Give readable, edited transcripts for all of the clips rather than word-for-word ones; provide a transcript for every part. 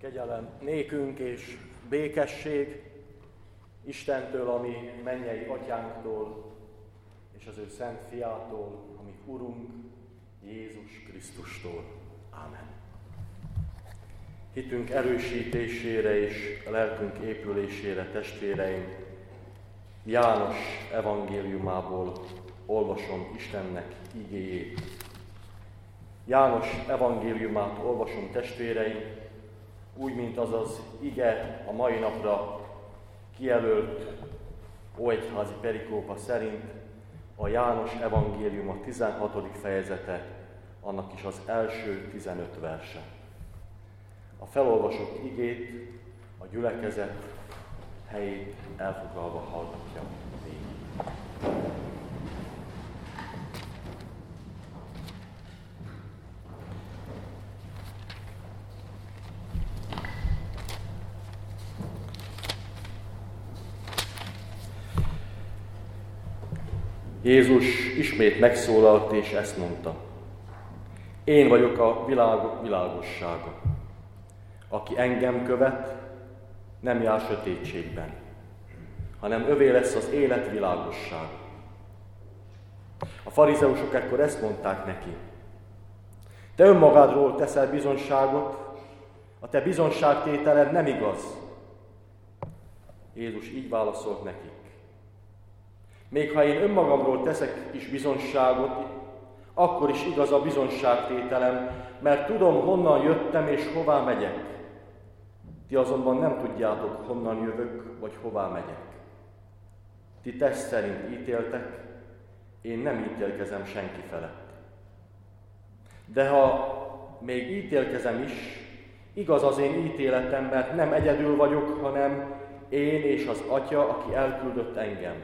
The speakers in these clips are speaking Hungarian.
Kegyelem nékünk és békesség Istentől, ami mennyei atyánktól, és az ő szent fiától, ami Urunk, Jézus Krisztustól. Ámen. Hitünk erősítésére és lelkünk épülésére, testvéreim, János evangéliumából olvasom Istennek igéjét. János evangéliumát olvasom, testvéreim, úgy, mint az az ige a mai napra kijelölt óegyházi perikópa szerint, a János evangéliuma 16. fejezete, annak is az első 15 verse. A felolvasott igét a gyülekezet helyét elfoglalva hallgatja végig. Jézus ismét megszólalt és ezt mondta: Én vagyok a világossága. Aki engem követ, nem jár sötétségben, hanem övé lesz az élet világossága. A farizeusok ekkor ezt mondták neki: Te önmagadról teszel bizonyságot, a te bizonyságtételed nem igaz. Jézus így válaszolt nekik: Még ha én önmagamról teszek is bizonyságot, akkor is igaz a bizonyságtételem, mert tudom, honnan jöttem és hová megyek. Ti azonban nem tudjátok, honnan jövök, vagy hová megyek. Ti test szerint ítéltek, én nem ítélkezem senki felett. De ha még ítélkezem is, igaz az én ítéletem, mert nem egyedül vagyok, hanem én és az Atya, aki elküldött engem.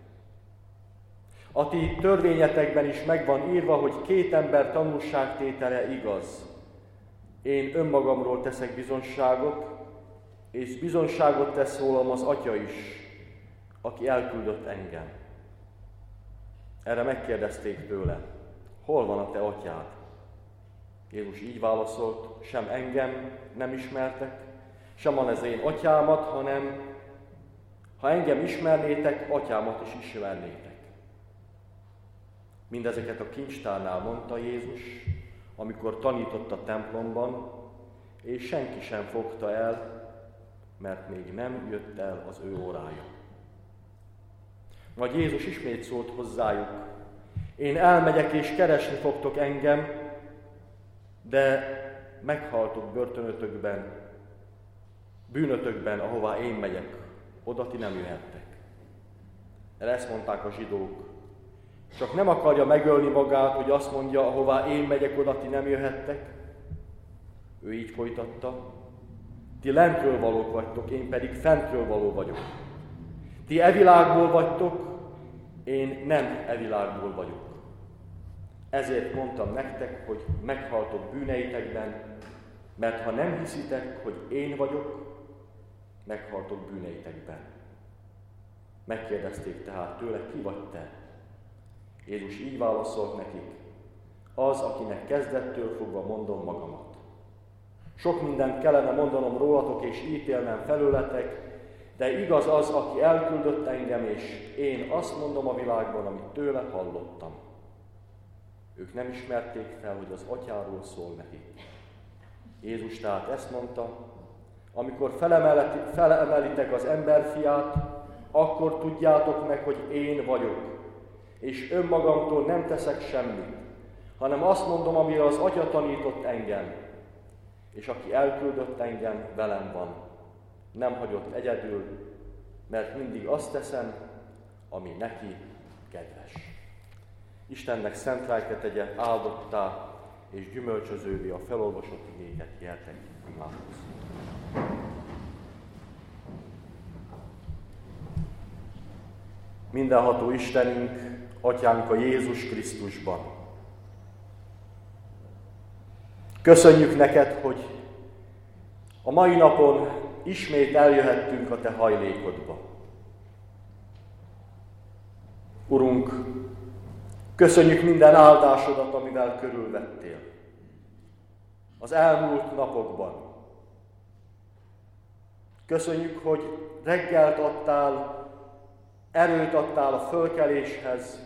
A ti törvényetekben is megvan írva, hogy 2 ember tanúságtétele igaz. Én önmagamról teszek bizonyságot, és bizonyságot tesz rólam az Atya is, aki elküldött engem. Erre megkérdezték tőle: Hol van a te atyád? Jézus így válaszolt: Sem engem nem ismertek, sem az én atyámat, hanem ha engem ismernétek, atyámat is ismernétek. Mindezeket a kincstárnál mondta Jézus, amikor tanított a templomban, és senki sem fogta el, mert még nem jött el az ő órája. Majd Jézus ismét szólt hozzájuk: Én elmegyek és keresni fogtok engem, de meghaltok börtönötökben, bűnötökben, ahová én megyek, oda ti nem jöhettek. Erre ezt mondták a zsidók: Csak nem akarja megölni magát, hogy azt mondja, ahová én megyek, oda ti nem jöhettek? Ő így folytatta: Ti lentről valók vagytok, én pedig fentről való vagyok. Ti e világból vagytok, én nem e világból vagyok. Ezért mondtam nektek, hogy meghaltok bűneitekben, mert ha nem hiszitek, hogy én vagyok, meghaltok bűneitekben. Megkérdezték tehát tőle: Ki vagy te? Jézus így válaszolt nekik: Az, akinek kezdettől fogva mondom magamat. Sok mindent kellene mondanom rólatok és ítélnem felőletek, de igaz az, aki elküldött engem, és én azt mondom a világban, amit tőle hallottam. Ők nem ismerték fel, hogy az atyáról szól nekik. Jézus tehát ezt mondta: Amikor felemelitek az emberfiát, akkor tudjátok meg, hogy én vagyok, és önmagamtól nem teszek semmit, hanem azt mondom, amire az Atya tanított engem, és aki elküldött engem, velem van. Nem hagyott egyedül, mert mindig azt teszem, ami neki kedves. Istennek szent lelke tegye áldottá és gyümölcsözővé a felolvasott igéket, gyertek, imádkozzunk. Mindenható Istenünk, Atyánk a Jézus Krisztusban. Köszönjük neked, hogy a mai napon ismét eljöhettünk a te hajlékodba. Urunk, köszönjük minden áldásodat, amivel körülvettél az elmúlt napokban. Köszönjük, hogy reggelt adtál, erőt adtál a fölkeléshez.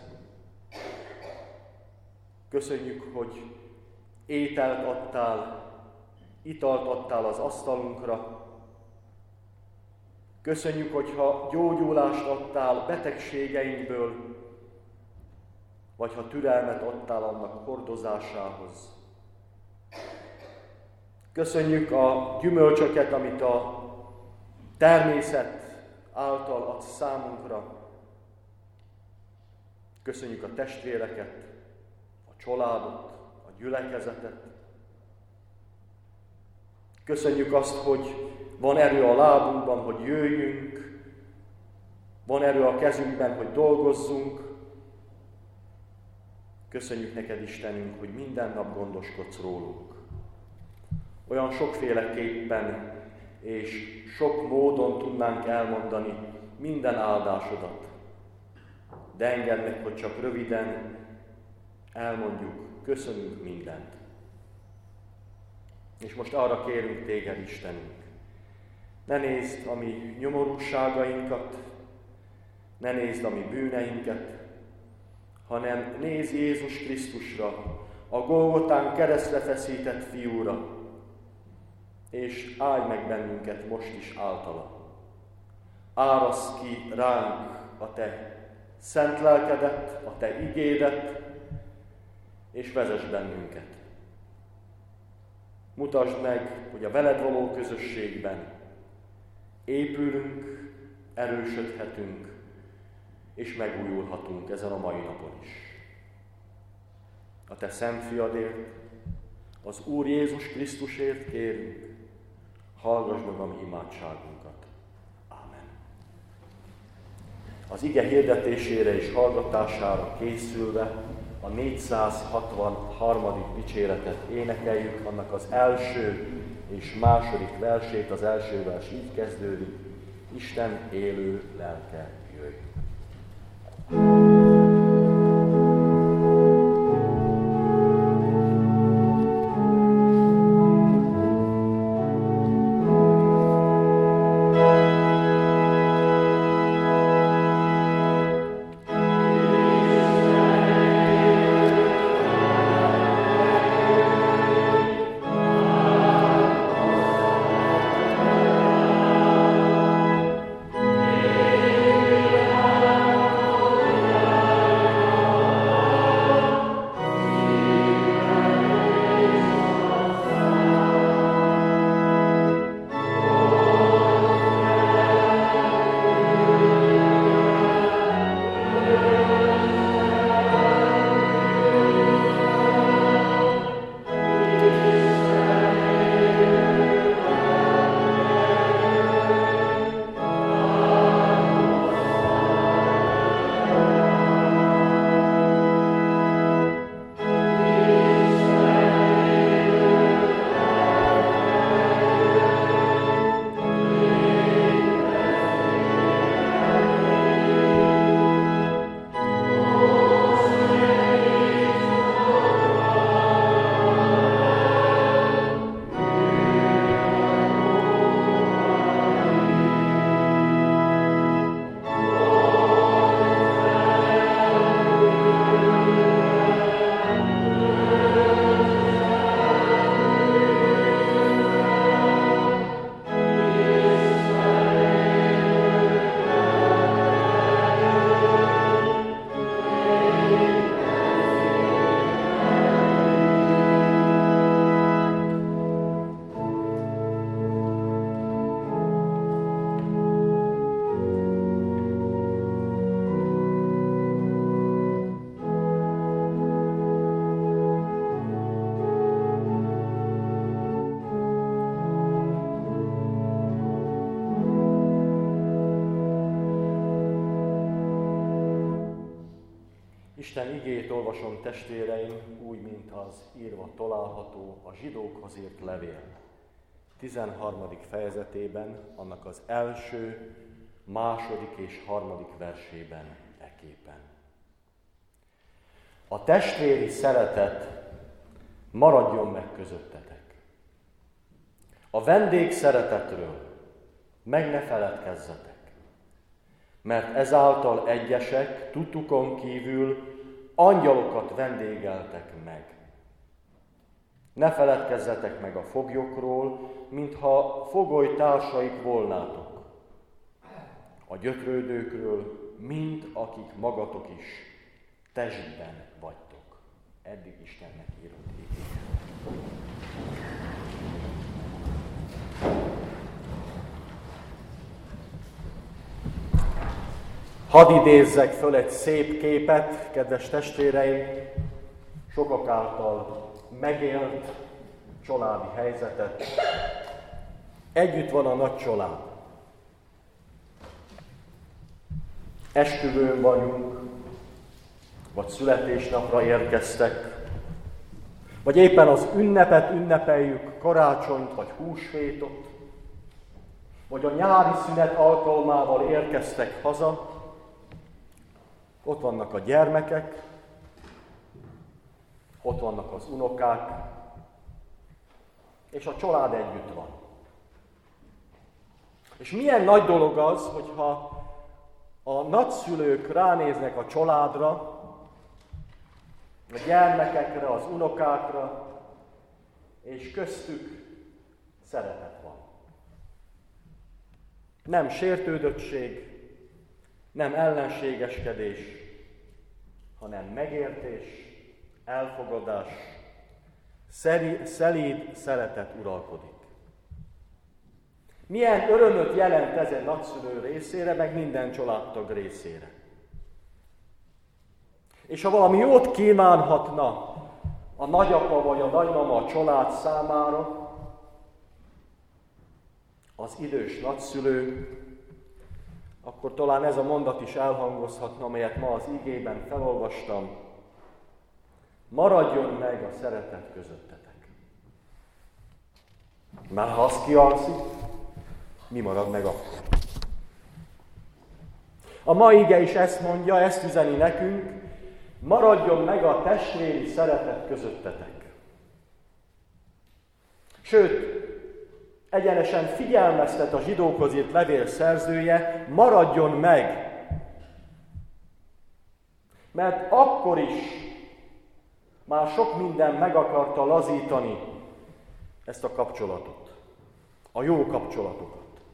Köszönjük, hogy ételt adtál, italt adtál az asztalunkra. Köszönjük, hogyha gyógyulást adtál betegségeinkből, vagy ha türelmet adtál annak hordozásához. Köszönjük a gyümölcsöket, amit a természet által adsz számunkra. Köszönjük a testvéreket, a családot, a gyülekezetet. Köszönjük azt, hogy van erő a lábunkban, hogy jöjjünk, van erő a kezünkben, hogy dolgozzunk. Köszönjük neked, Istenünk, hogy minden nap gondoskodsz rólunk. Olyan sokféleképpen és sok módon tudnánk elmondani minden áldásodat. De engedd meg, hogy csak röviden elmondjuk, köszönünk mindent. És most arra kérünk téged, Istenünk, ne nézd a mi nyomorúságainkat, ne nézd a mi bűneinket, hanem nézz Jézus Krisztusra, a Golgotán keresztre feszített fiúra, és áldj meg bennünket most is általa. Áraszd ki ránk a te szent lelkedet, a te igédet, és vezess bennünket. Mutasd meg, hogy a veled való közösségben épülünk, erősödhetünk, és megújulhatunk ezen a mai napon is. A te szent fiadért, az Úr Jézus Krisztusért kérünk, hallgass meg a mi imádságunkat. Ámen. Az ige hirdetésére és hallgatására készülve a 463. dicséretet énekeljük, annak az első és második versét. Az első vers így kezdődik: Isten élő lelke, jöjj! Isten igéjét olvasom, testvéreim, úgy, mint az írva található a zsidókhoz írt levél 13. fejezetében, annak az első, második és harmadik versében eképpen. A testvéri szeretet maradjon meg közöttetek. A vendég szeretetről meg ne feledkezzetek, mert ezáltal egyesek tudtukon kívül angyalokat vendégeltek meg. Ne feledkezzetek meg a foglyokról, mintha fogoly társaik volnátok, a gyötrődőkről, mint akik magatok is testben vagytok. Eddig Istennek írott igéje. Hadd idézzek föl egy szép képet, kedves testvéreim, sokak által megélt családi helyzetet. Együtt van a nagy család. Esküvőn vagyunk, vagy születésnapra érkeztek, vagy éppen az ünnepet ünnepeljük, karácsonyt vagy húsvétot, vagy a nyári szünet alkalmával érkeztek haza. Ott vannak a gyermekek, ott vannak az unokák, és a család együtt van. És milyen nagy dolog az, hogyha a nagyszülők ránéznek a családra, a gyermekekre, az unokákra, és köztük szeretet van. Nem sértődöttség, nem ellenségeskedés, hanem megértés, elfogadás, szelíd szeretet uralkodik. Milyen örömöt jelent ez egy nagyszülő részére, meg minden családtag részére. És ha valami jót kívánhatna a nagyapa vagy a nagymama a család számára, az idős nagyszülő, akkor talán ez a mondat is elhangozhatna, amelyet ma az igében felolvastam. Maradjon meg a szeretet közöttetek. Mert ha az kialszik, mi marad meg akkor? A mai ige is ezt mondja, ezt üzeni nekünk, maradjon meg a testvéri szeretet közöttetek. Sőt, egyenesen figyelmeztet a zsidókhoz írt levél szerzője, maradjon meg! Mert akkor is már sok minden meg akarta lazítani ezt a kapcsolatot, a jó kapcsolatokat.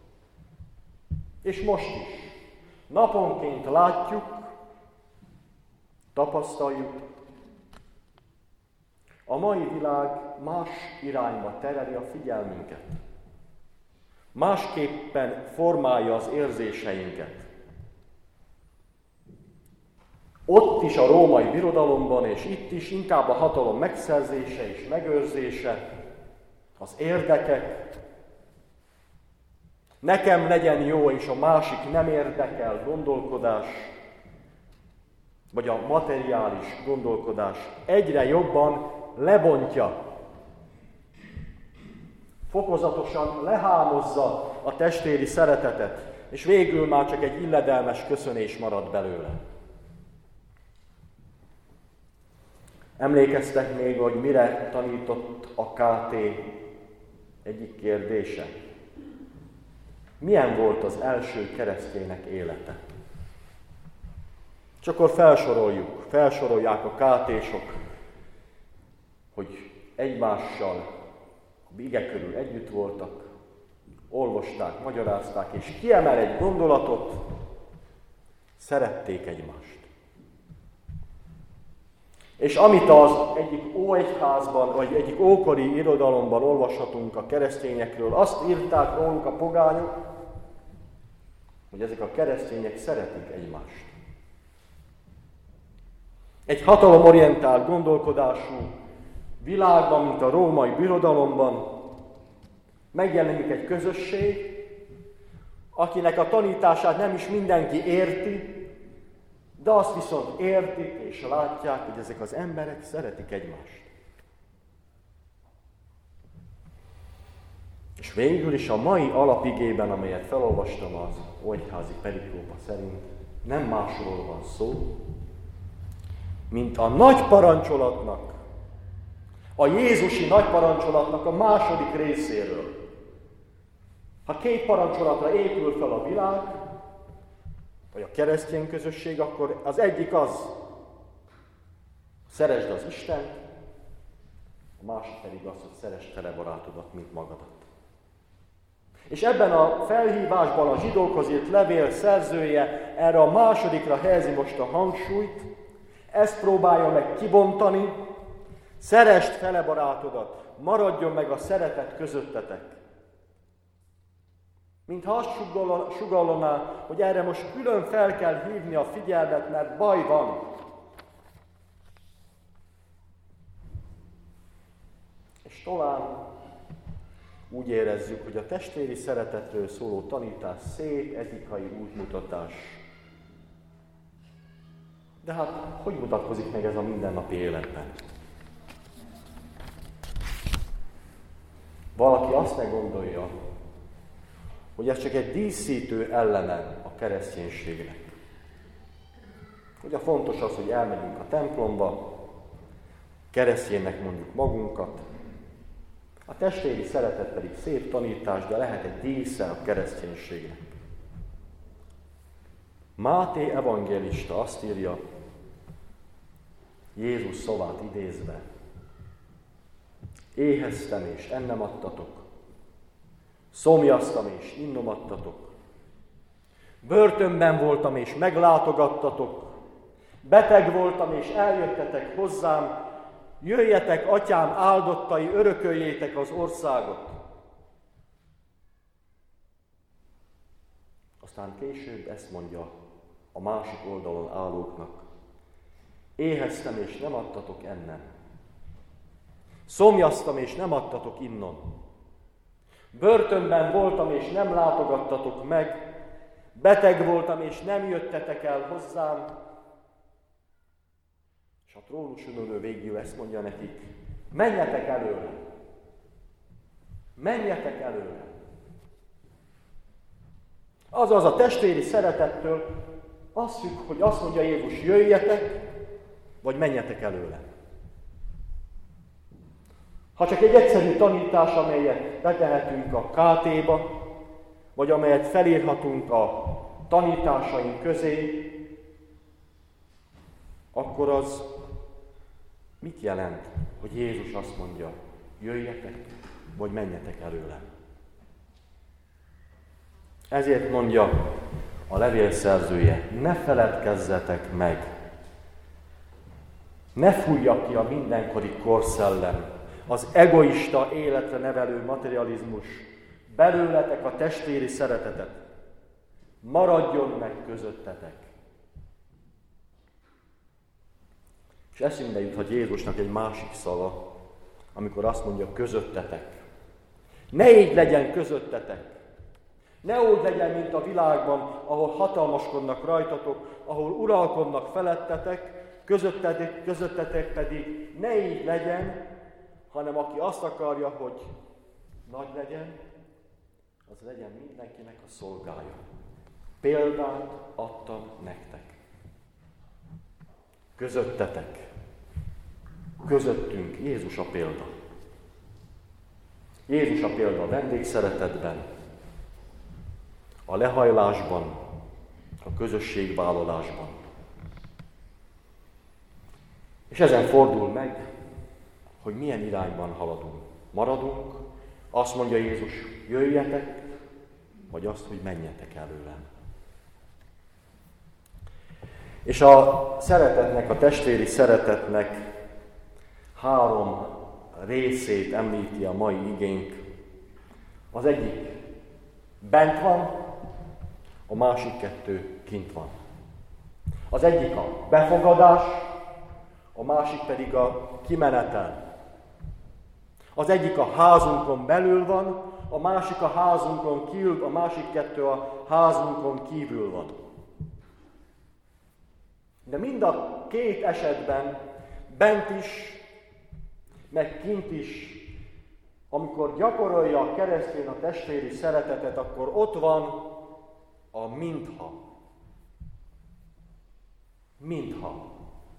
És most is, naponként látjuk, tapasztaljuk, a mai világ más irányba tereli a figyelmünket. Másképpen formálja az érzéseinket. Ott is a római birodalomban, és itt is inkább a hatalom megszerzése és megőrzése, az érdekek, nekem legyen jó, és a másik nem érdekel gondolkodás, vagy a materiális gondolkodás egyre jobban lebontja, fokozatosan lehámozza a testvéri szeretetet, és végül már csak egy illedelmes köszönés marad belőle. Emlékeztek még, hogy mire tanított a KT egyik kérdése? Milyen volt az első keresztények élete? És akkor felsorolják a KT-sok, hogy egymással a ige körül együtt voltak, olvasták, magyarázták, és kiemel egy gondolatot, szerették egymást. És amit az egyik óegyházban, vagy egyik ókori irodalomban olvashatunk a keresztényekről, azt írták róluk a pogányok, hogy ezek a keresztények szeretik egymást. Egy hatalomorientált gondolkodású világban, mint a római birodalomban megjelenik egy közösség, akinek a tanítását nem is mindenki érti, de azt viszont értik és látják, hogy ezek az emberek szeretik egymást. És végül is a mai alapigében, amelyet felolvastam az óegyházi perikópa szerint, nem másról van szó, mint a nagy parancsolatnak, a jézusi nagy parancsolatnak a második részéről. Ha két parancsolatra épül fel a világ, vagy a keresztény közösség, akkor az egyik az, szeresd az Istent, a másik pedig az, hogy szeresd fele barátodat, mint magadat. És ebben a felhívásban a zsidókhoz írt levél szerzője erre a másodikra helyezi most a hangsúlyt, ezt próbálja meg kibontani, szeresd fele barátodat, maradjon meg a szeretet közöttetek. Mintha azt sugalloná, hogy erre most külön fel kell hívni a figyelmet, mert baj van. És talán úgy érezzük, hogy a testvéri szeretetről szóló tanítás szép etikai útmutatás. De hát, hogy mutatkozik meg ez a mindennapi életben? Valaki azt meggondolja, hogy ez csak egy díszítő eleme a kereszténységnek. Ugye fontos az, hogy elmegyünk a templomba, kereszténynek mondjuk magunkat, a testvéri szeretet pedig szép tanítás, de lehet egy dísze a kereszténységnek. Máté evangélista azt írja, Jézus szavát idézve, éheztem és ennem adtatok, szomjaztam és innom adtatok, börtönben voltam és meglátogattatok, beteg voltam és eljöttetek hozzám, jöjjetek, atyám áldottai, örököljétek az országot. Aztán később ezt mondja a másik oldalon állóknak. Éheztem és nem adtatok ennem. Szomjaztam és nem adtatok innom. Börtönben voltam és nem látogattatok meg. Beteg voltam és nem jöttetek el hozzám. És a trónuson ülő végül ezt mondja nekik, menjetek előre! Menjetek előre! Azaz a testvéri szeretettől az függ, hogy azt mondja Jézus, jöjjetek, vagy menjetek előre. Ha csak egy egyszerű tanítás, amelyet betehetünk a KT-ba, vagy amelyet felírhatunk a tanításaink közé, akkor az mit jelent, hogy Jézus azt mondja, jöjjetek, vagy menjetek előle. Ezért mondja a levél szerzője, ne feledkezzetek meg, ne fújja ki a mindenkori korszellem, az egoista életre nevelő materializmus, belőletek a testvéri szeretetet, maradjon meg közöttetek. És eszünkbe juthat Jézusnak egy másik szava, amikor azt mondja, közöttetek. Ne így legyen közöttetek. Ne úgy legyen, mint a világban, ahol hatalmaskodnak rajtatok, ahol uralkodnak felettetek, közöttetek pedig ne így legyen, hanem aki azt akarja, hogy nagy legyen, az legyen mindenkinek a szolgája. Példát adtam nektek. Közöttetek. Közöttünk Jézus a példa. Jézus a példa a vendégszeretetben, a lehajlásban, a közösségvállalásban. És ezen fordul meg, hogy milyen irányban haladunk. Maradunk, azt mondja Jézus, jöjjetek, vagy azt, hogy menjetek előlem. És a szeretetnek, a testvéri szeretetnek 3 részét említi a mai igénk. Az egyik bent van, a másik 2 kint van. Az egyik a befogadás, a másik pedig a kimenetel. Az egyik a házunkon belül van, a másik a házunkon kívül, a másik 2 a házunkon kívül van. De mind a 2 esetben, bent is, meg kint is, amikor gyakorolja a keresztény a testvéri szeretetet, akkor ott van a mintha. Mintha.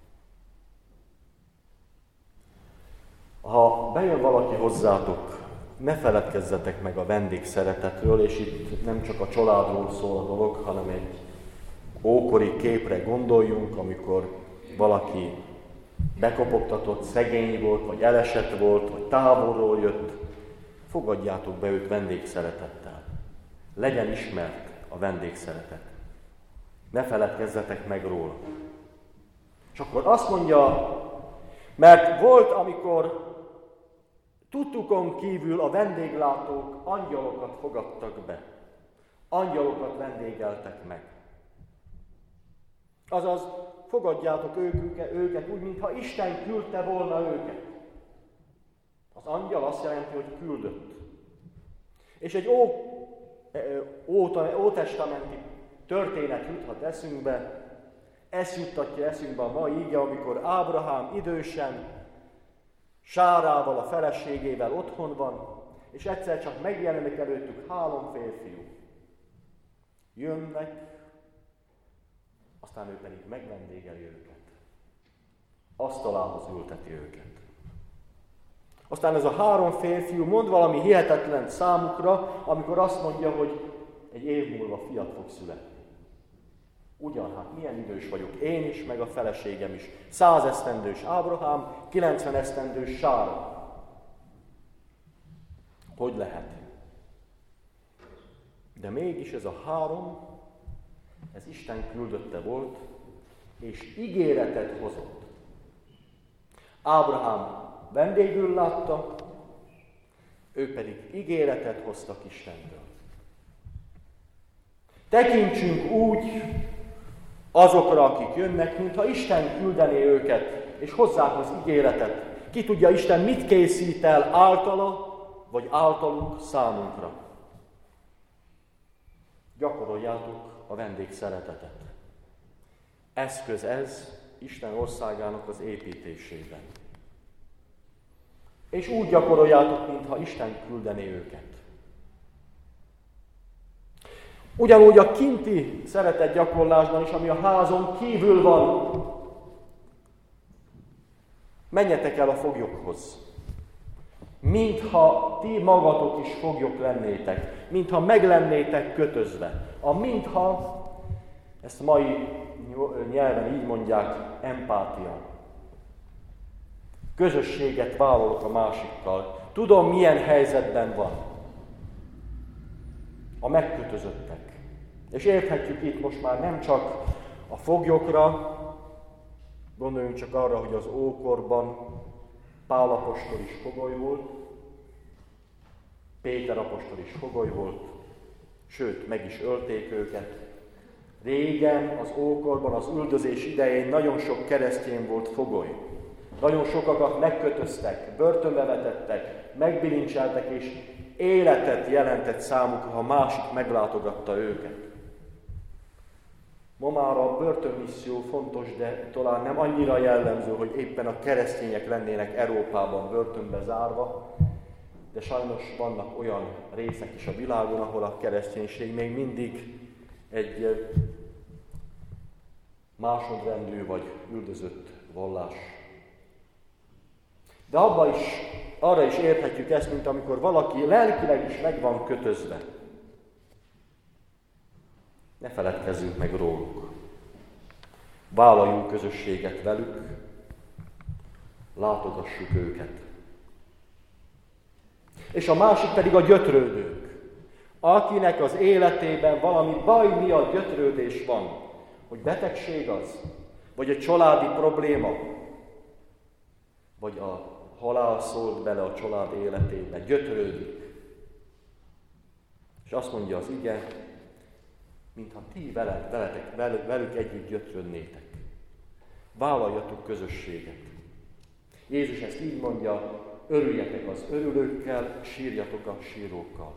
Ha bejön valaki hozzátok, ne feledkezzetek meg a vendégszeretetről, és itt nem csak a családról szól a dolog, hanem egy ókori képre gondoljunk, amikor valaki bekopogtatott, szegény volt, vagy elesett volt, vagy távolról jött, fogadjátok be őt vendégszeretettel. Legyen ismert a vendégszeretet. Ne feledkezzetek meg róla. És akkor azt mondja, mert volt, amikor tudtukon kívül a vendéglátók angyalokat fogadtak be. Angyalokat vendégeltek meg. Azaz, fogadjátok őket úgy, mintha Isten küldte volna őket. Az angyal azt jelenti, hogy küldött. És egy ótestamenti történet juthat eszünkbe, ezt juttatja eszünkbe a mai ige, amikor Ábrahám idősen, Sárával, a feleségével otthon van, és egyszer csak megjelenik előttük 3 férfiú. Jönnek, aztán ő pedig megvendégeli őket. Asztalához ülteti őket. Aztán ez a 3 férfiú mond valami hihetetlen számukra, amikor azt mondja, hogy egy év múlva fiat fog születni. Ugyan, hát milyen idős vagyok én is, meg a feleségem is. 100 esztendős Ábrahám, 90 esztendős Sára. Hogy lehet? De mégis ez a 3, ez Isten küldötte volt, és ígéretet hozott. Ábrahám vendégül látta, ők pedig ígéretet hoztak Istentől. Tekintsünk úgy azokra, akik jönnek, mintha Isten küldené őket, és hozzák az ígéretet. Ki tudja, Isten mit készít el általa, vagy általuk számunkra. Gyakoroljátok a vendégszeretetet. Eszköz ez Isten országának az építésében. És úgy gyakoroljátok, mintha Isten küldené őket. Ugyanúgy a kinti szeretetgyakorlásban is, ami a házon kívül van. Menjetek el a foglyokhoz. Mintha ti magatok is foglyok lennétek. Mintha meglennétek kötözve. A mintha, ezt mai nyelven így mondják, empátia. Közösséget vállalok a másikkal. Tudom, milyen helyzetben van. A megkötözöttek. És érthetjük itt most már nem csak a foglyokra, gondoljunk csak arra, hogy az ókorban Pál apostol is fogoly volt, Péter apostol is fogoly volt, sőt, meg is ölték őket. Régen, az ókorban, az üldözés idején nagyon sok keresztény volt fogoly. Nagyon sokakat megkötöztek, börtönbe vetettek, megbilincseltek, és életet jelentett számukra, ha másik meglátogatta őket. Ma már a börtönmisszió fontos, de talán nem annyira jellemző, hogy éppen a keresztények lennének Európában börtönbe zárva, de sajnos vannak olyan részek is a világon, ahol a kereszténység még mindig egy másodrendű vagy üldözött vallás. De arra is érthetjük ezt, mint amikor valaki lelkileg is meg van kötözve. Ne feledkezzünk meg róluk. Vállaljunk közösséget velük, látogassuk őket. És a másik pedig a gyötrődők, akinek az életében valami baj miatt gyötrődés van, hogy betegség az, vagy egy családi probléma, vagy a halál szólt bele a család életébe, gyötrődik. És azt mondja az ige, mintha ti velük együtt gyötrődnétek. Vállaljatok közösséget. Jézus ezt így mondja, örüljetek az örülőkkel, sírjatok a sírókkal.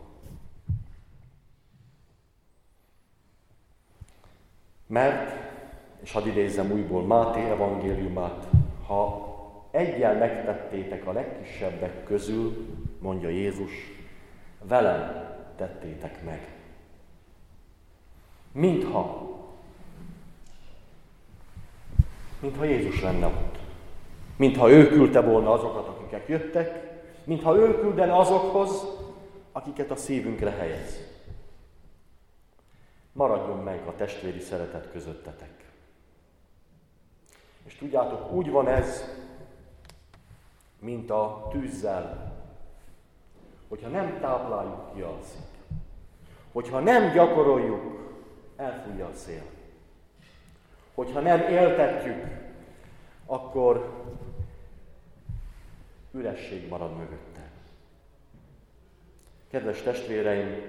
Mert, és hadd idézzem újból Máté evangéliumát, ha eggyel megtettétek a legkisebbek közül, mondja Jézus, velem tettétek meg. Mintha Jézus lenne ott. Mintha ő küldte volna azokat, akik jöttek, mintha ő küldene azokhoz, akiket a szívünkre helyez. Maradjon meg a testvéri szeretet közöttetek. És tudjátok, úgy van ez, mint a tűzzel, hogyha nem tápláljuk, kialszik. Hogyha nem gyakoroljuk, elfújja a szél. Hogyha nem éltetjük, akkor üresség marad mögötte. Kedves testvéreim,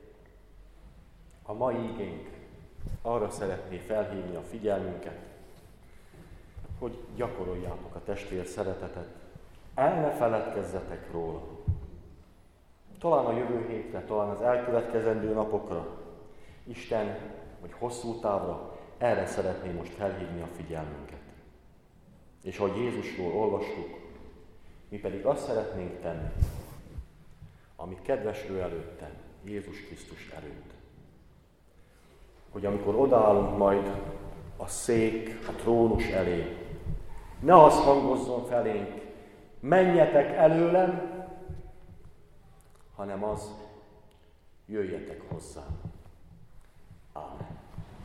a mai igénk arra szeretné felhívni a figyelmünket, hogy gyakoroljátok a testvér szeretetet, el ne feledkezzetek róla. Talán a jövő hétre, talán az elkövetkezendő napokra, Isten, vagy hosszú távra erre szeretné most felhívni a figyelmünket. És ahogy Jézusról olvastuk, mi pedig azt szeretnénk tenni, ami kedves ő előtte, Jézus Krisztus előtt. Hogy amikor odaállunk majd a szék, a trónus elé, ne az hangozzon felénk, menjetek előlem, hanem az, jöjjetek hozzám. Ámen.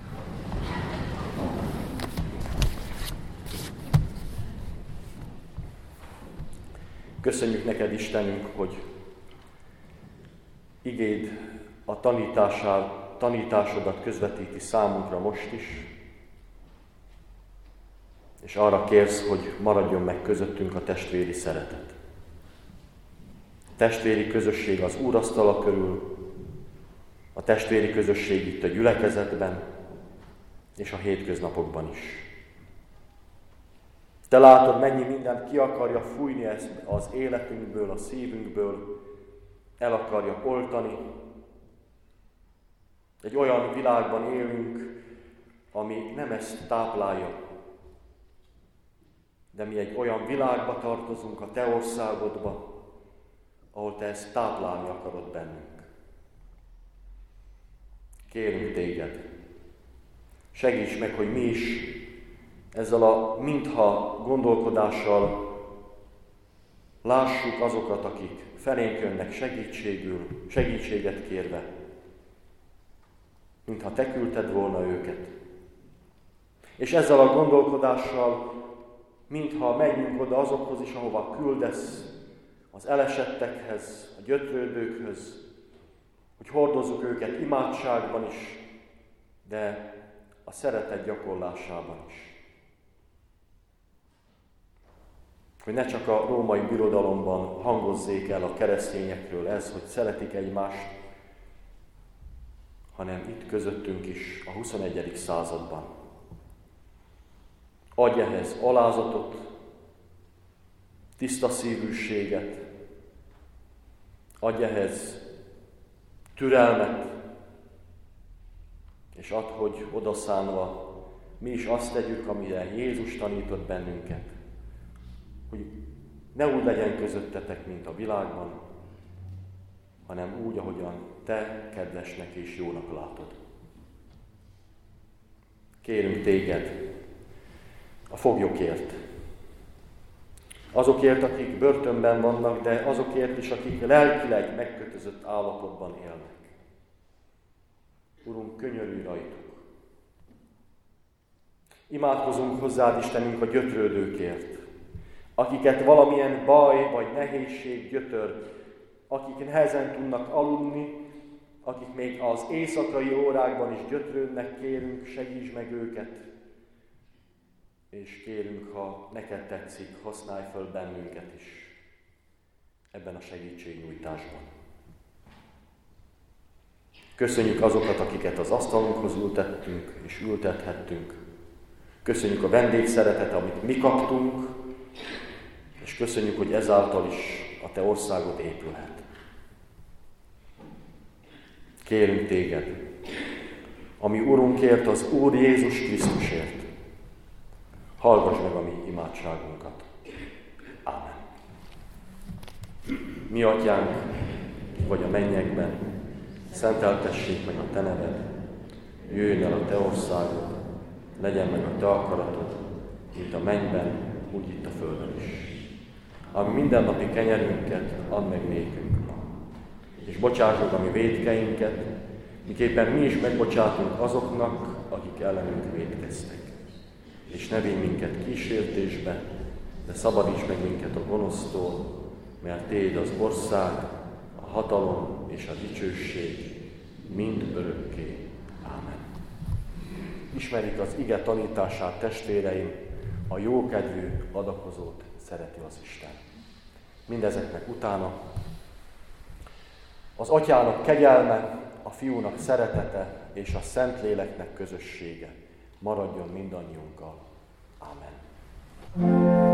Köszönjük neked, Istenünk, hogy igéd a tanításodat közvetíti számunkra most is, és arra kérsz, hogy maradjon meg közöttünk a testvéri szeretet. A testvéri közösség az úrasztala körül, a testvéri közösség itt a gyülekezetben, és a hétköznapokban is. Te látod, mennyi mindent ki akarja fújni ezt az életünkből, a szívünkből, el akarja oltani. Egy olyan világban élünk, ami nem ezt táplálja, de mi egy olyan világba tartozunk, a te országodba, ahol te ezt táplálni akarod bennünk. Kérünk téged, segíts meg, hogy mi is ezzel a mintha gondolkodással lássuk azokat, akik felénk jönnek segítséget kérve, mintha te küldted volna őket. És ezzel a gondolkodással, mintha menjünk oda azokhoz is, ahova küldesz, az elesettekhez, a gyötrődőkhöz, hogy hordozzuk őket imádságban is, de a szeretet gyakorlásában is. Hogy ne csak a római birodalomban hangozzék el a keresztényekről ez, hogy szeretik egymást, hanem itt közöttünk is a 21. században. Adj ehhez alázatot, tiszta szívűséget, adj ehhez türelmet, és add, hogy odaszánva mi is azt tegyük, amire Jézus tanított bennünket, hogy ne úgy legyen közöttetek, mint a világban, hanem úgy, ahogyan te kedvesnek és jónak látod. Kérünk téged a foglyokért, azokért, akik börtönben vannak, de azokért is, akik lelkileg megkötözött állapotban élnek. Urunk, könyörülj rajtuk! Imádkozunk hozzád, Istenünk, a gyötrődőkért, akiket valamilyen baj vagy nehézség gyötör, akik nehezen tudnak aludni, akik még az éjszakai órákban is gyötrődnek, kérünk, segíts meg őket, és kérünk, ha neked tetszik, használj föl bennünket is ebben a segítségnyújtásban. Köszönjük azokat, akiket az asztalunkhoz ültettünk és ültethettünk. Köszönjük a vendégszeretet, amit mi kaptunk, és köszönjük, hogy ezáltal is a te országod épülhet. Kérünk téged, ami Urunkért, az Úr Jézus Krisztusért, hallgass meg a mi imádságunkat. Ámen. Mi atyánk, ki vagy a mennyekben, szenteltessék meg a te neved, jöjjön el a te országod, legyen meg a te akaratod, mint a mennyben, úgy itt a földön is. ami mindennapi kenyerünket add meg nékünk ma. És bocsáss meg a mi vétkeinket, miképpen mi is megbocsátunk azoknak, akik ellenünk vétkeztek. És ne vigy minket kísértésbe, de szabadíts meg minket a gonosztól, mert Téd az ország, a hatalom és a dicsőség mind örökké. Ámen. Ismerik az ige tanítását, testvéreim, a jókedvű adakozót szereti az Isten. Mindezeknek utána az Atyának kegyelme, a Fiúnak szeretete és a Szentléleknek közössége maradjon mindannyiunkkal. Ámen.